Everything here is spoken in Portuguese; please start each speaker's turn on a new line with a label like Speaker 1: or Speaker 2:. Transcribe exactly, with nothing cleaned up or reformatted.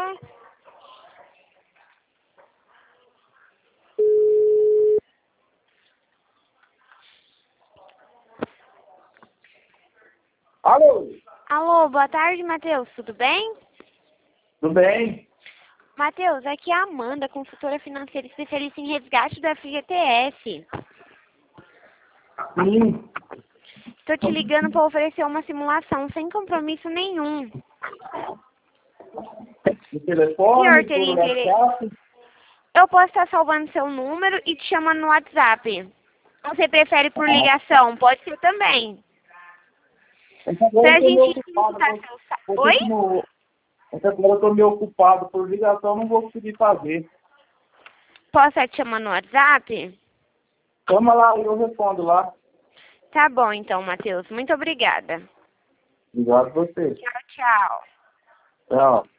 Speaker 1: nada.
Speaker 2: Alô?
Speaker 1: Alô, boa tarde, Matheus. Tudo bem?
Speaker 2: Tudo bem?
Speaker 1: Matheus, aqui é a Amanda, consultora financeira especialista em resgate do F G T S.
Speaker 2: Sim.
Speaker 1: Estou te ligando para oferecer uma simulação sem compromisso nenhum.
Speaker 2: No telefone,
Speaker 1: Senhor, teria
Speaker 2: por
Speaker 1: interesse?
Speaker 2: WhatsApp?
Speaker 1: Eu posso estar salvando seu número e te chamando no WhatsApp. Você prefere por ligação? Pode ser também.
Speaker 2: Então,
Speaker 1: Pra
Speaker 2: agora eu tô meio
Speaker 1: gente
Speaker 2: ocupado.
Speaker 1: fixar
Speaker 2: Vou,
Speaker 1: seu... sa-
Speaker 2: vou
Speaker 1: Oi?
Speaker 2: ter que no... Então, agora eu tô meio ocupado por ligação, não vou conseguir fazer.
Speaker 1: Posso estar te chamando no WhatsApp?
Speaker 2: Chama lá e eu respondo lá.
Speaker 1: Tá bom, então, Matheus. Muito obrigada.
Speaker 2: Obrigado a você.
Speaker 1: Tchau, tchau.
Speaker 2: Tchau.